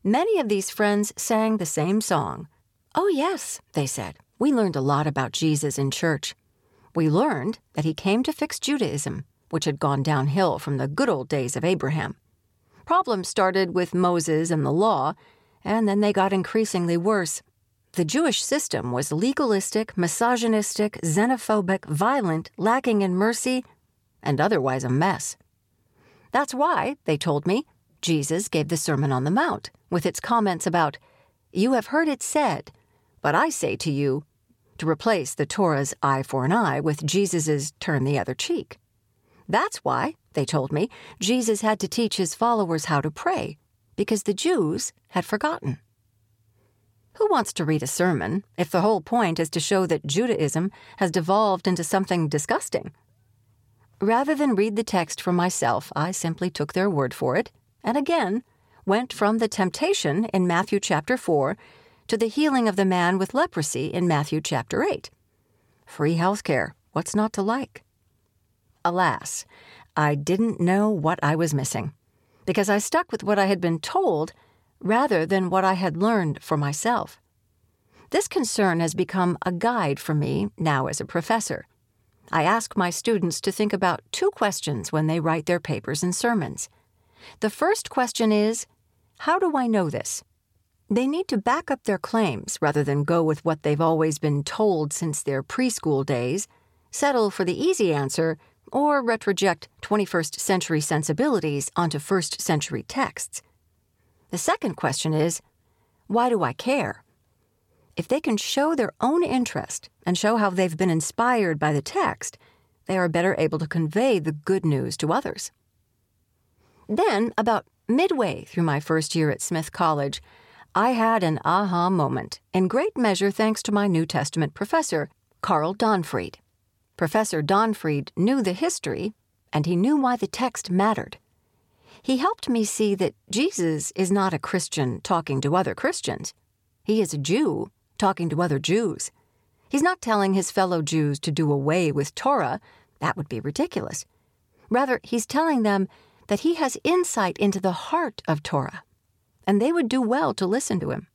Many of these friends sang the same song. "Oh yes," they said, "we learned a lot about Jesus in church. We learned that he came to fix Judaism, which had gone downhill from the good old days of Abraham. Problems started with Moses and the law, and then they got increasingly worse. The Jewish system was legalistic, misogynistic, xenophobic, violent, lacking in mercy, and otherwise a mess. That's why, they told me, Jesus gave the Sermon on the Mount, with its comments about, 'You have heard it said, but I say to you,' to replace the Torah's eye for an eye with Jesus's turn the other cheek. That's why, they told me, Jesus had to teach his followers how to pray, because the Jews had forgotten. Who wants to read a sermon if the whole point is to show that Judaism has devolved into something disgusting? Rather than read the text for myself, I simply took their word for it, and again, went from the temptation in Matthew chapter 4 to the healing of the man with leprosy in Matthew chapter 8. Free health care, what's not to like? Alas, I didn't know what I was missing, because I stuck with what I had been told rather than what I had learned for myself. This concern has become a guide for me now as a professor. I ask my students to think about two questions when they write their papers and sermons. The first question is, how do I know this? They need to back up their claims rather than go with what they've always been told since their preschool days, settle for the easy answer, or retroject 21st century sensibilities onto first century texts. The second question is, why do I care? If they can show their own interest and show how they've been inspired by the text, they are better able to convey the good news to others. Then, about midway through my first year at Smith College, I had an aha moment, in great measure thanks to my New Testament professor, Karl Donfried. Professor Donfried knew the history, and he knew why the text mattered. He helped me see that Jesus is not a Christian talking to other Christians. He is a Jew talking to other Jews. He's not telling his fellow Jews to do away with Torah. That would be ridiculous. Rather, he's telling them that he has insight into the heart of Torah, and they would do well to listen to him.